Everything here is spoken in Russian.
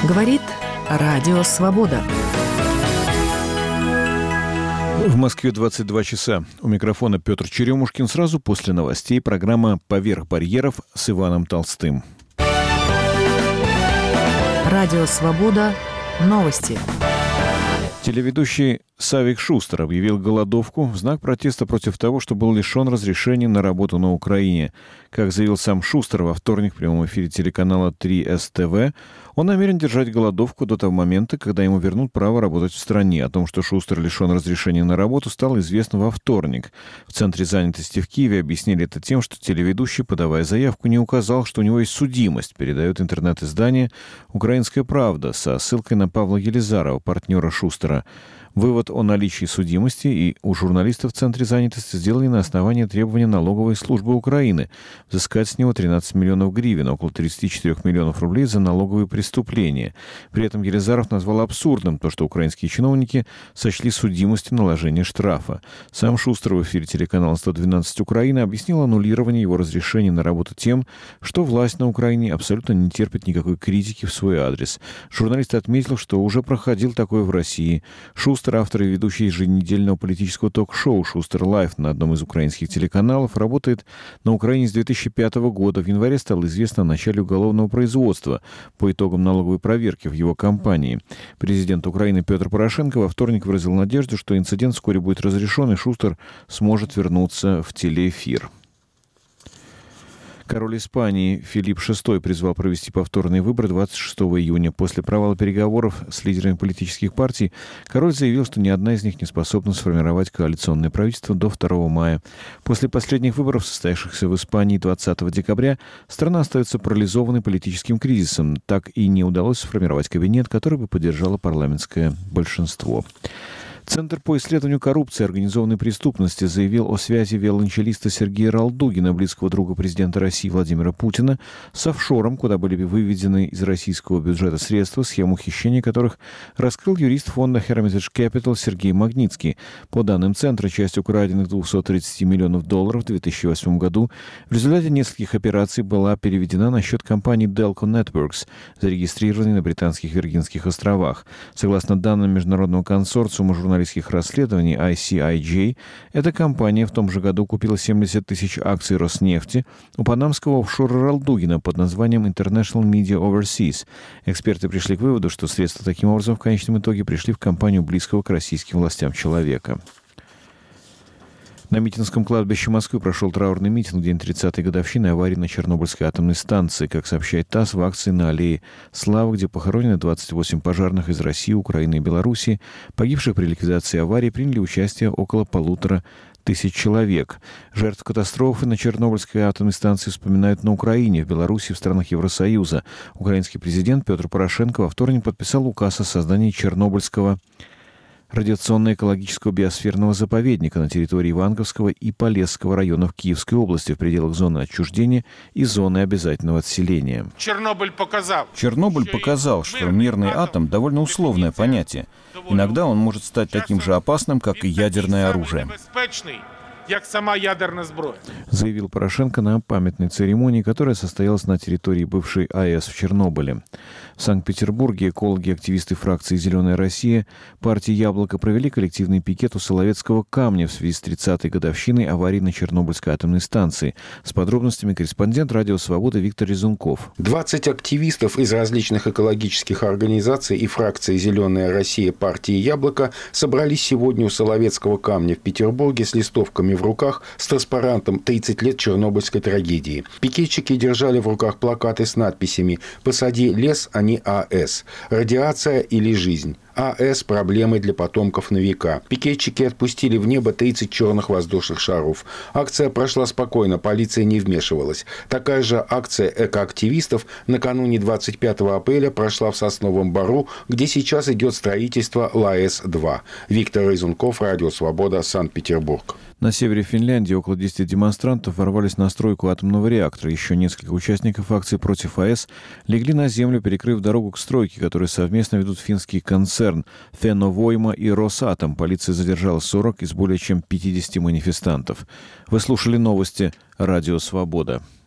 Говорит Радио Свобода. В Москве 22 часа. У микрофона Петр Черемушкин. Сразу после новостей программа «Поверх барьеров» с Иваном Толстым. Радио Свобода. Новости. Телеведущий Савик Шустер объявил голодовку в знак протеста против того, что был лишен разрешения на работу на Украине. Как заявил сам Шустер во вторник в прямом эфире телеканала 3СТВ, он намерен держать голодовку до того момента, когда ему вернут право работать в стране. О том, что Шустер лишен разрешения на работу, стало известно во вторник. В Центре занятости в Киеве объяснили это тем, что телеведущий, подавая заявку, не указал, что у него есть судимость, передает интернет-издание «Украинская правда» со ссылкой на Павла Елизарова, партнера Шустера. Вывод о наличии судимости и у журналистов в Центре занятости сделали на основании требования налоговой службы Украины взыскать с него 13 миллионов гривен, около 34 миллионов рублей за налоговые преступления. При этом Елизаров назвал абсурдным то, что украинские чиновники сочли судимостью наложения штрафа. Сам Шустер в эфире телеканала 112 Украина объяснил аннулирование его разрешения на работу тем, что власть на Украине абсолютно не терпит никакой критики в свой адрес. Журналист отметил, что уже проходил такое в России. Шустер, автор и ведущий еженедельного политического ток-шоу «Шустер Лайф» на одном из украинских телеканалов, работает на Украине с 2005 года. В январе стало известно о начале уголовного производства по итогам налоговой проверки в его компании. Президент Украины Петр Порошенко во вторник выразил надежду, что инцидент вскоре будет разрешен, и Шустер сможет вернуться в телеэфир. Король Испании Филипп VI призвал провести повторные выборы 26 июня. После провала переговоров с лидерами политических партий король заявил, что ни одна из них не способна сформировать коалиционное правительство до 2 мая. После последних выборов, состоявшихся в Испании 20 декабря, страна остается парализованной политическим кризисом. Так и не удалось сформировать кабинет, который бы поддержало парламентское большинство. Центр по исследованию коррупции и организованной преступности заявил о связи виолончелиста Сергея Ралдугина, близкого друга президента России Владимира Путина, с офшором, куда были выведены из российского бюджета средства, схему хищения которых раскрыл юрист фонда Hermitage Capital Сергей Магнитский. По данным Центра, часть украденных 230 миллионов долларов в 2008 году в результате нескольких операций была переведена на счет компании Delco Networks, зарегистрированной на Британских Виргинских островах. Согласно данным международного консорциума журналистских расследований ICIJ, эта компания в том же году купила 70 тысяч акций Роснефти у панамского офшора Ралдугина под названием International Media Overseas. Эксперты пришли к выводу, что средства таким образом в конечном итоге пришли в компанию близкого к российским властям человека. На Митинском кладбище Москвы прошел траурный митинг в день 30-й годовщины аварии на Чернобыльской атомной станции. Как сообщает ТАСС, в акции на Аллее Славы, где похоронены 28 пожарных из России, Украины и Белоруссии, погибших при ликвидации аварии, приняли участие около 1500 человек. Жертв катастрофы на Чернобыльской атомной станции вспоминают на Украине, в Беларуси, в странах Евросоюза. Украинский президент Петр Порошенко во вторник подписал указ о создании Чернобыльского радиационно-экологического биосферного заповедника на территории Иванковского и Полесского районов Киевской области в пределах зоны отчуждения и зоны обязательного отселения. Чернобыль показал, что мирный атом довольно условное понятие. Иногда он может стать таким же опасным, как и ядерное оружие, як сама ядерная зброя, заявил Порошенко на памятной церемонии, которая состоялась на территории бывшей АЭС в Чернобыле. В Санкт-Петербурге экологи и активисты фракции «Зеленая Россия» партии «Яблоко» провели коллективный пикет у Соловецкого камня в связи с 30-й годовщиной аварии на Чернобыльской атомной станции. С подробностями корреспондент «Радио Свобода» Виктор Резунков. 20 активистов из различных экологических организаций и фракции «Зеленая Россия» партии «Яблоко» собрались сегодня у Соловецкого камня в Петербурге с листовками в руках с транспарантом «30 лет Чернобыльской трагедии». Пикетчики держали в руках плакаты с надписями «Посади лес, а не АЭС», «Радиация или жизнь», АЭС – проблемы для потомков на века. Пикетчики отпустили в небо 30 черных воздушных шаров. Акция прошла спокойно, полиция не вмешивалась. Такая же акция экоактивистов накануне 25 апреля прошла в Сосновом Бору, где сейчас идет строительство ЛАЭС-2. Виктор Резунков, Радио Свобода, Санкт-Петербург. На севере Финляндии около 10 демонстрантов ворвались на стройку атомного реактора. Еще несколько участников акции против АЭС легли на землю, перекрыв дорогу к стройке, которую совместно ведут финский концерн Фенновойма и Росатом. Полиция задержала 40 из более чем 50 манифестантов. Вы слушали новости «Радио Свобода».